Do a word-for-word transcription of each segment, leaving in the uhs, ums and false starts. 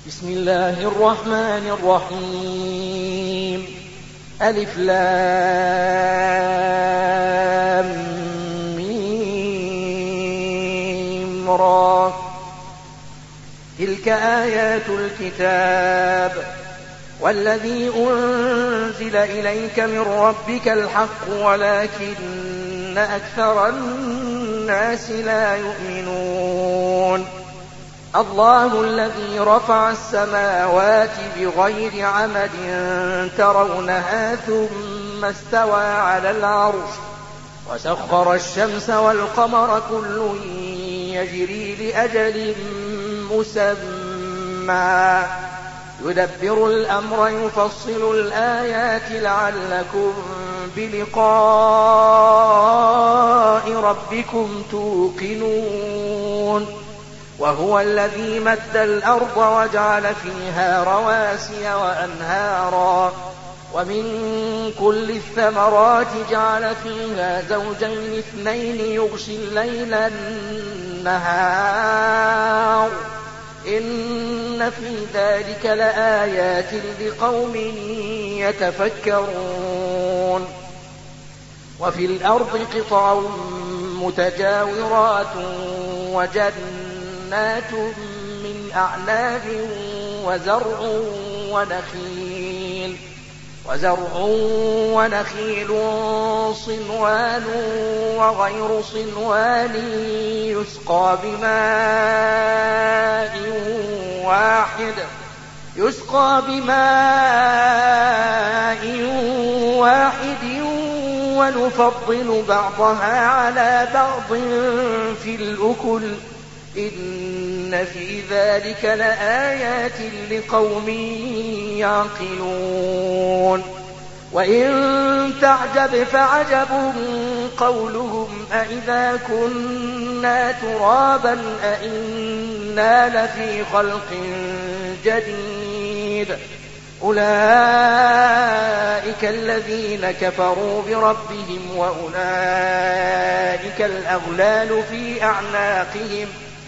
بسم الله الرحمن الرحيم. ألف لام ميم را. تلك آيات الكتاب والذي أنزل إليك من ربك الحق ولكن أكثر الناس لا يؤمنون. الله الذي رفع السماوات بغير عمد ترونها ثم استوى على العرش وسخر الشمس والقمر كل يجري لأجل مسمى يدبر الأمر يفصل الآيات لعلكم بلقاء ربكم توقنون. وهو الذي مد الأرض وجعل فيها رواسي وأنهارا ومن كل الثمرات جعل فيها زوجين اثنين يغشي الليل النهار إن في ذلك لآيات لقوم يتفكرون. وفي الأرض قطع متجاورات وجنات من أعناب وزرع ونخيل وزرع ونخيل صنوان وغير صنوان يسقى بماء واحد يسقى بماء واحد ونفضل بعضها على بعض في الأكل إن في ذلك لآيات لقوم يعقلون. وإن تعجب فعجب قولهم أإذا كنا ترابا أإنا لفي خلق جديد أولئك الذين كفروا بربهم وأولئك الأغلال في أعناقهم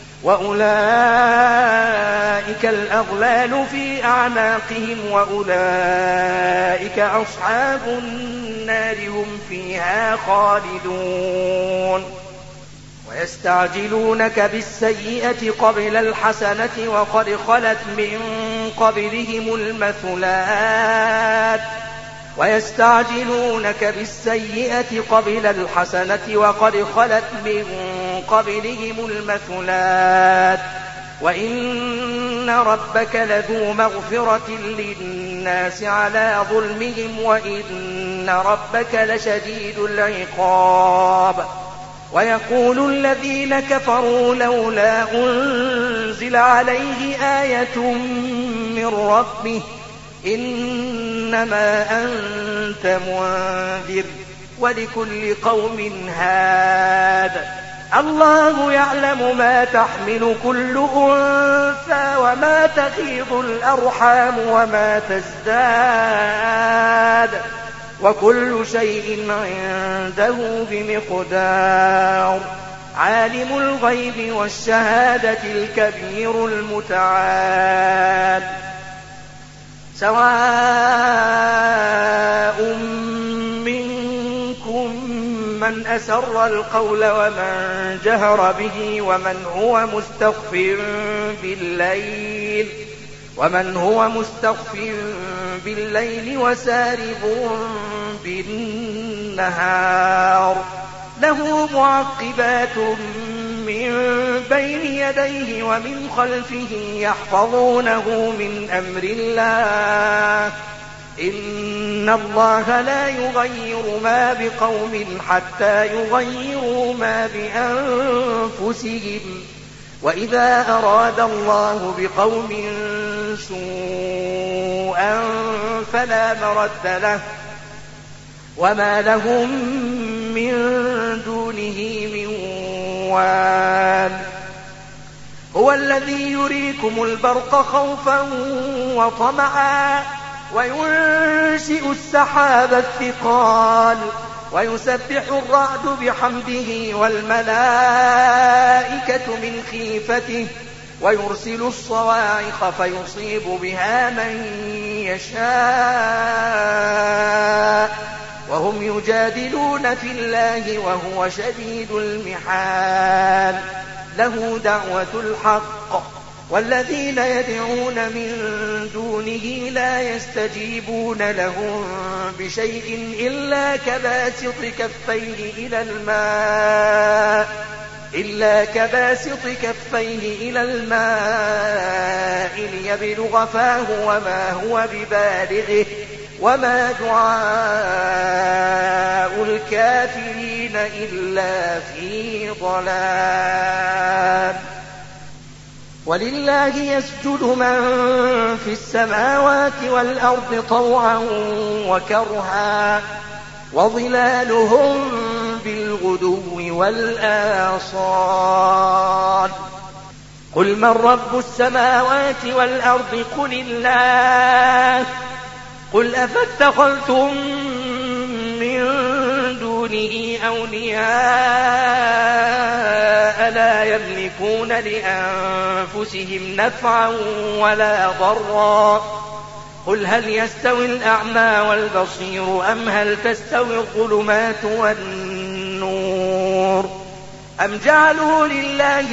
وأولئك الأغلال في أعناقهم وأولئك أصحاب النار هم فيها خالدون. ويستعجلونك بالسيئة قبل الحسنة وقد خلت من قبلهم المثلات ويستعجلونك بالسيئة قبل الحسنة وقد خلت من قبلهم المثلات وإن ربك لذو مغفرة للناس على ظلمهم وإن ربك لشديد العقاب. ويقول الذين كفروا لولا أنزل عليه آية من ربه إنما أنت منذر ولكل قوم هاد الله يعلم ما تحمل كل أنثى وما تغيض الأرحام وما تزداد وكل شيء عنده بمقدار. عالم الغيب والشهادة الكبير المتعال. سواء منكم من أسر القول ومن جهر به ومن هو مستخف بالليل ومن هو مستخف بالليل وسارب بالنهار له معقبات من بين يديه ومن خلفه يحفظونه من أمر الله إن الله لا يغير ما بقوم حتى يغيروا ما بأنفسهم وإذا أراد الله بقوم سوءا فلا مرد له وما لهم من دونه من وال. هو الذي يريكم البرق خوفا وطمعا وينشئ السحاب الثقال ويسبح الرعد بحمده والملائكة من خيفته ويرسل الصواعق فيصيب بها من يشاء وهم يجادلون في الله وهو شديد المحال له دعوة الحق والذين يدعون من دونه لا يستجيبون لهم بشيء إلا كباسط كفيه إلى الماء إلا كباسط كفيه إلى الماء ليبلغ فاه وما هو ببالغه وما دعاء الكافرين إلا في ضلال ولله يسجد من في السماوات والأرض طوعا وكرها وظلالهم بالغدو والآصال قل من رب السماوات والأرض قل الله قل أفاتخذتم من دونه أولياء لا يملكون لأنفسهم نفعا ولا ضرا قل هل يستوي الأعمى والبصير أم هل تستوي الظلمات والنور أم جعلوا لله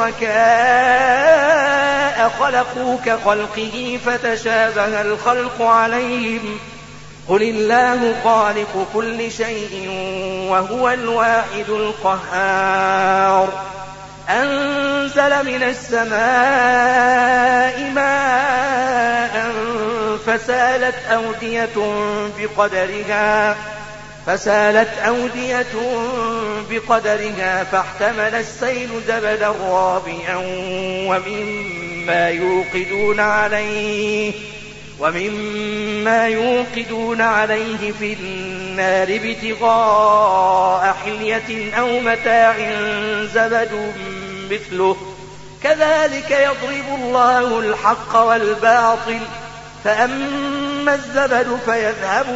شركاء خلقوا كخلقه فتشابه الخلق عليهم قل الله خالق كل شيء وهو الواحد القهار أنزل من السماء ماء فسالت أودية بقدرها فسالت أودية بقدرها فاحتمل السيل زبدا رابيا ومما يوقدون عليه ومما يوقدون عليه في النار ابتغاء حلية أو متاع زبد مثله كذلك يضرب الله الحق والباطل فأما الزبد فيذهب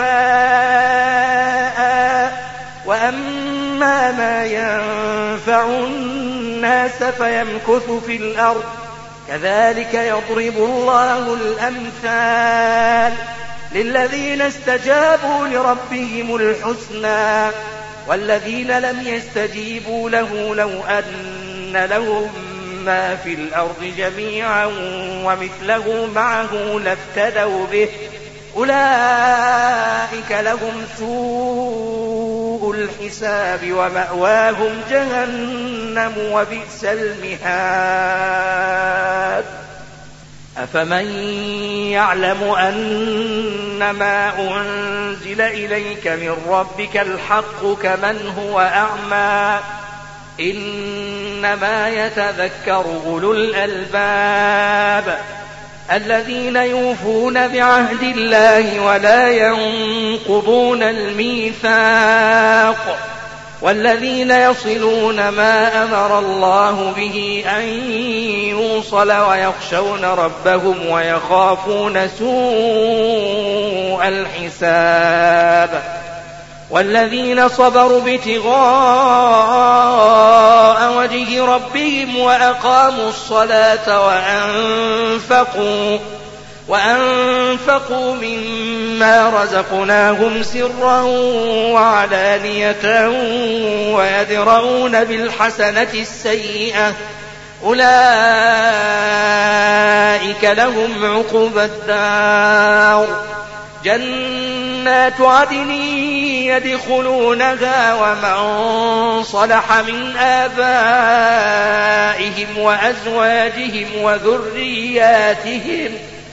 جفاء وأما ما ينفع الناس فيمكث في الأرض كذلك يضرب الله الأمثال للذين استجابوا لربهم الحسنى والذين لم يستجيبوا له لو أن لهم ما في الأرض جميعا ومثله معه لافتدوا به أولئك لهم سوء الحساب ومأواهم جهنم وبئس المهاد أفمن يعلم أنما أنزل إليك من ربك الحق كمن هو أعمى إنما يتذكر أولو الألباب الذين يوفون بعهد الله ولا ينقضون الميثاق والذين يصلون ما أمر الله به أن يوصل ويخشون ربهم ويخافون سوء الحساب والذين صبروا ابتغاء وجه ربهم وأقاموا الصلاة وأنفقوا وأنفقوا مما رزقناهم سرا وعلانية ويدرؤون بالحسنة السيئة أولئك لهم عقبى الدار جنات عدن يدخلونها ومن صلح من آبائهم وأزواجهم وذرياتهم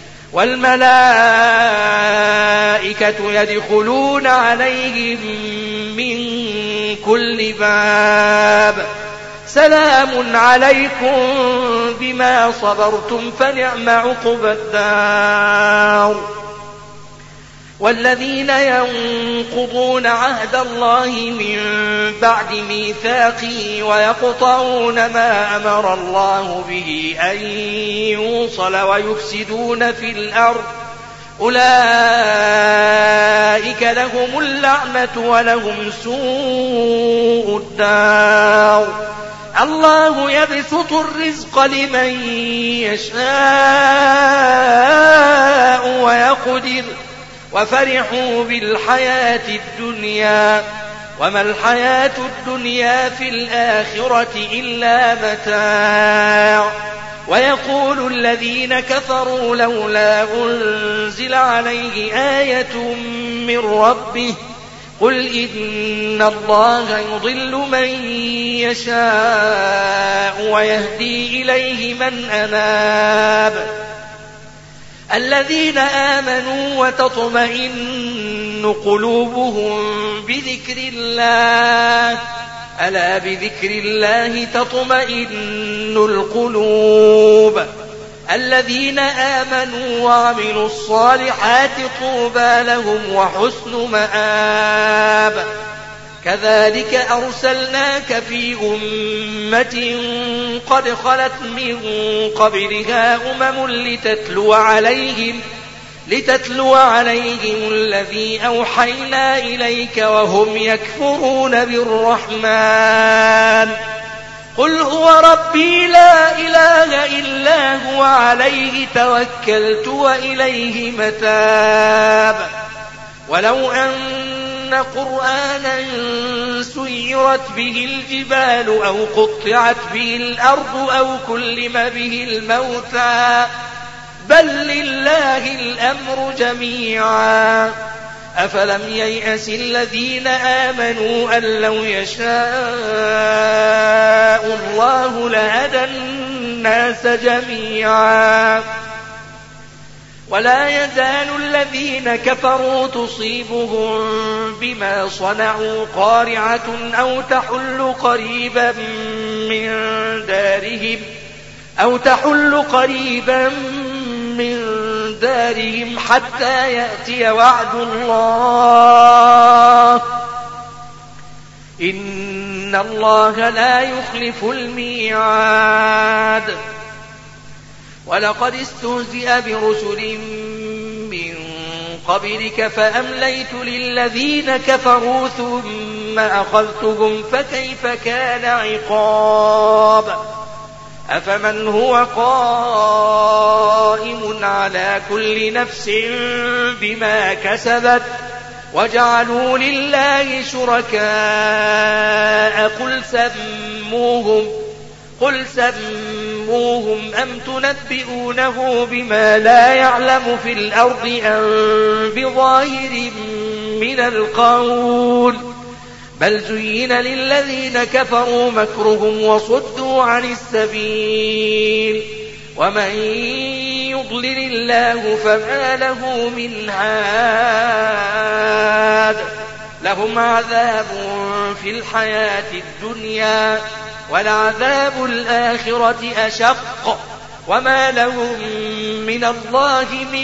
والملائكة يدخلون عليهم من كل باب سلام عليكم بما صبرتم فنعم عقبى الدار والذين ينقضون عهد الله من بعد ميثاقه ويقطعون ما أمر الله به أن يوصل ويفسدون في الأرض أولئك لهم اللعنة ولهم سوء الدار الله يبسط الرزق لمن يشاء ويقدر وفرحوا بالحياة الدنيا وما الحياة الدنيا في الآخرة إلا متاع ويقول الذين كفروا لولا أنزل عليه آية من ربه قل إن الله يضل من يشاء ويهدي إليه من أناب الذين آمنوا وتطمئن قلوبهم بذكر الله ألا بذكر الله تطمئن القلوب الذين آمنوا وعملوا الصالحات طوبى لهم وحسن مآب كذلك أرسلناك في أمة قد خلت من قبلها أمم لتتلو عليهم لتتلو عليهم الذي أوحينا إليك وهم يكفرون بالرحمن قل هو ربي لا إله إلا هو عليه توكلت وإليه متاب ولو أن قرآنا سيرت به الجبال أو قطعت به الأرض أو كلم به الموتى بل لله الأمر جميعا أفلم ييأس الذين آمنوا أن لو يشاء الله لهدى الناس جميعا ولا يزال الذين كفروا تصيبهم بما صنعوا قارعة أو تحل قريبا من دارهم أو تحل قريبا من دارهم حتى يأتي وعد الله إن الله لا يخلف الميعاد ولقد استهزئ برسل من قبلك فأمليت للذين كفروا ثم أخذتهم فكيف كان عقاب أفمن هو قائم على كل نفس بما كسبت وجعلوا لله شركاء قل سموهم قل سموهم أم تنبئونه بما لا يعلم في الأرض أم بظاهر من القول بل زين للذين كفروا مكرهم وصدوا عن السبيل ومن يضلل الله فما له من هاد لهم عذاب في الحياة الدنيا ولعذاب الآخرة أشق وما لهم من الله من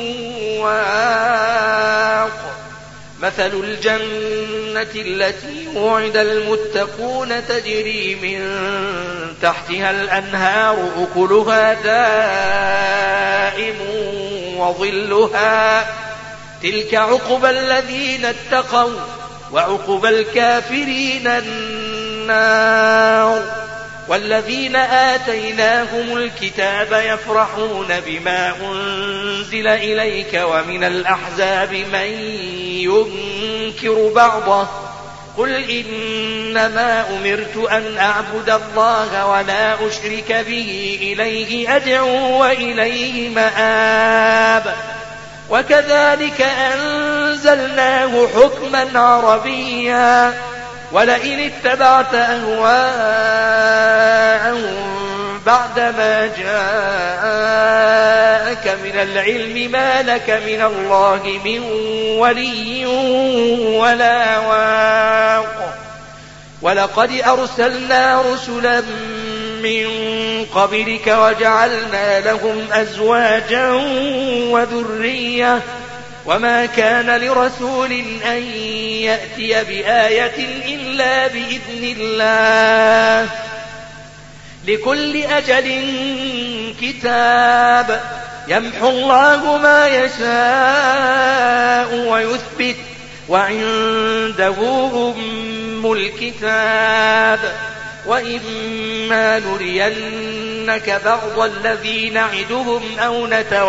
واق مثل الجنة التي وعد المتقون تجري من تحتها الأنهار أكلها دائم وظلها تلك عقبى الذين اتقوا وعقبى الكافرين النار والذين آتيناهم الكتاب يفرحون بما أنزل إليك ومن الأحزاب من ينكر بعضه قل إنما أمرت أن أعبد الله ولا أشرك به إليه أدعو وإليه مآب وكذلك أنزلناه حكما عربيا ولئن اتبعت أهواءهم بعدما جاءك من العلم ما لك من الله من ولي ولا واق ولقد أرسلنا رسلا من قبلك وجعلنا لهم أزواجا وذرية وما كان لرسول أن يأتي بآية إلا بإذن الله لكل أجل كتاب يمحو الله ما يشاء ويثبت وعنده أم الكتاب وإما نرينك بعض الذي نعدهم أو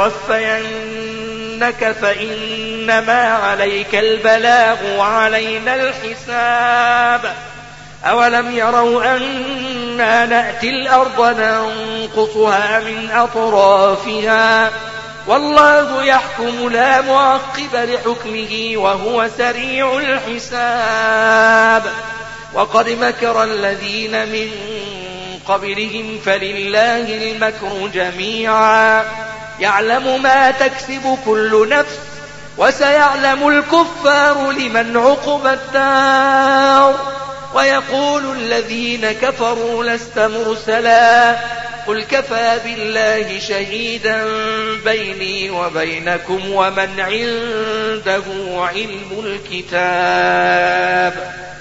نتوفينك فإنما عليك البلاغ وعلينا الحساب أولم يروا أنا نأتي الأرض ننقصها من أطرافها والله يحكم لا معقب لحكمه وهو سريع الحساب وقد مكر الذين من قبلهم فلله المكر جميعا يعلم ما تكسب كل نفس وسيعلم الكفار لمن عقبى الدار ويقول الذين كفروا لست مرسلا قل كفى بالله شهيدا بيني وبينكم ومن عنده علم الكتاب